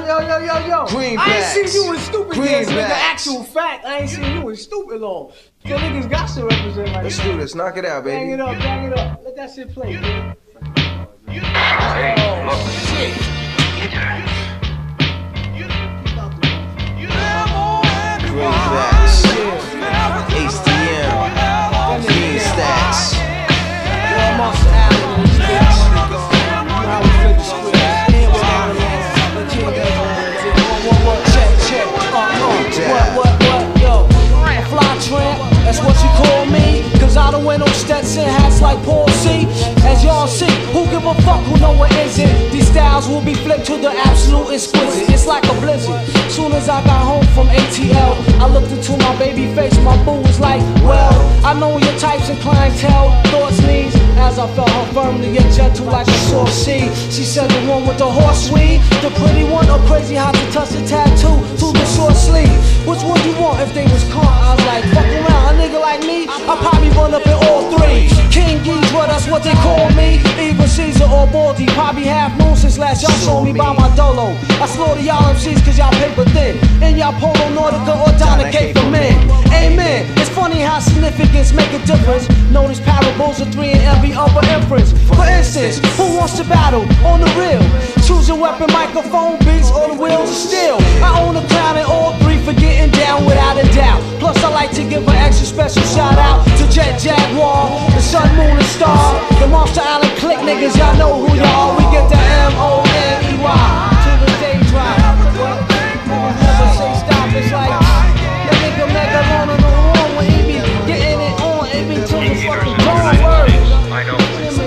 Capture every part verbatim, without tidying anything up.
yo, yo, yo, yo. Greenbacks. I ain't seen you in stupid years, nigga. Greenbacks. Actual fact, I ain't seen you in stupid long. Yo, niggas got to represent like Let's that. do this. Knock it out, baby. Bang it up, bang it up. Let that shit play, nigga. Hey, look. Shit. Greenbacks. H D M. Green Stacks. Yo, I'm off the island in this bitch. You know how we flip the script. And we're down along. Let's get that. What, what, check, check. Uh, uh. What, what, what, yo. A fly tramp, that's what you call me. Cause I don't wear no Stetson hats like Paul C. As y'all see, who give a fuck who know what is it? These styles will be flipped to the absolute exquisite. It's like a blizzard. Soon as I got home from A T L, I looked into my baby face, my boo was like, well, I know your types and clientele, thoughts, needs. As I felt her firmly yet gentle like a soft sea. She said the one with the horse weed, the pretty one, or crazy how to touch the tattoo to the short sleeve. Which one you want if they was con? I was like, fuck around, a nigga like me, I probably run up in all three. King Geese, well that's what they call me. Either Caesar or Baldy, probably half moon since last y'all saw me by my dolo. I slaughter y'all M Cs cause y'all paper thin. And y'all Polo Nordica or Donna K for men. Amen. It's funny how significance make a difference. Notice parables of three in every upper inference. For instance, who wants to battle on the real? Choose your weapon, microphone, beats, or the wheels of steel. I own a crown in all three for getting down without a doubt. Plus I like to give an extra special shout out to Jet Jaguar, the Sun, Moon, and Star, the Monster Island click niggas, y'all know who y'all are. We get the M O N E Y to the day drive. Never say stop, it's like that nigga Mega on the wrong when he be getting it on, it be to the fucking dawn word. I know.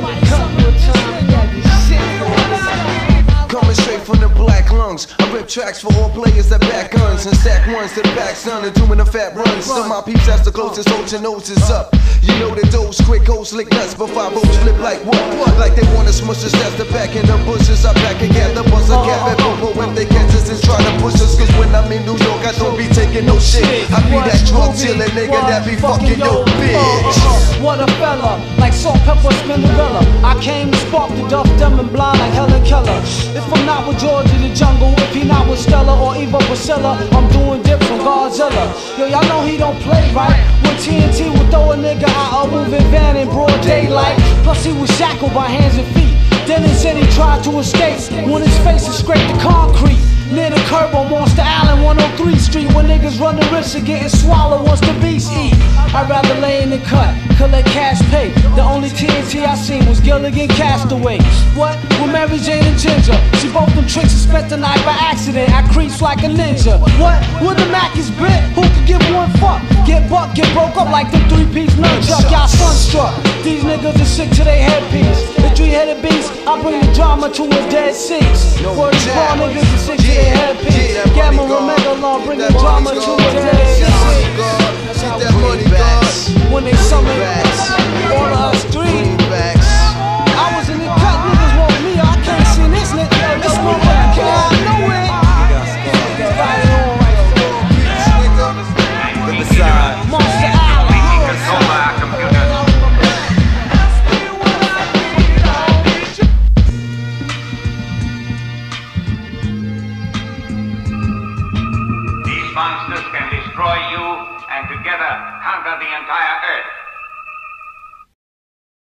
Coming straight from the black lungs. I rip tracks for all players that back guns and stack ones to the back sun and doing the fat runs. Some my peeps that's the closest, hold your noses up. You know the dose, quick hoes lick nuts, but five O's flip like what? Like they wanna smush us, that's the back in the bushes. I back again, the buzzer cap and popo if they catch us and try to push us. Cause when I'm in New York, I don't be taking no shit. I be that drug dealer nigga that be fucking your bitch. What a fella, like salt, pepper, Spinderella. I came to spark the duff, dumb and blind like Helen Keller. If I'm not with George in the jungle, if he not with Stella or Eva Priscilla, I'm doing dips from Godzilla. Yo, y'all know he don't play right. When T N T would throw a nigga out a moving van in broad daylight. Plus he was shackled by hands and feet. Then he said he tried to escape when his face is scraped the concrete. Near the curb on Monster Island, one oh three Street, where niggas run the risk of getting swallowed once the beast eat. I'd rather lay in the cut, collect cash pay. The only T N T I seen was Gilligan Castaway. What? With Mary Jane and Ginger. She both them tricks and spent the night by accident. I creeps like a ninja. What? With the Mac is bit? Who could give one fuck? Get bucked, get broke up like them three-piece nunchuck. Y'all sunstruck. These niggas are sick to their headpiece. The three-headed beast, I bring the drama to a dead six. Word is raw, niggas are sick to their headpiece. Gamma Omega Law, bring the drama to a dead six. That's how we bring when they summon all of us three.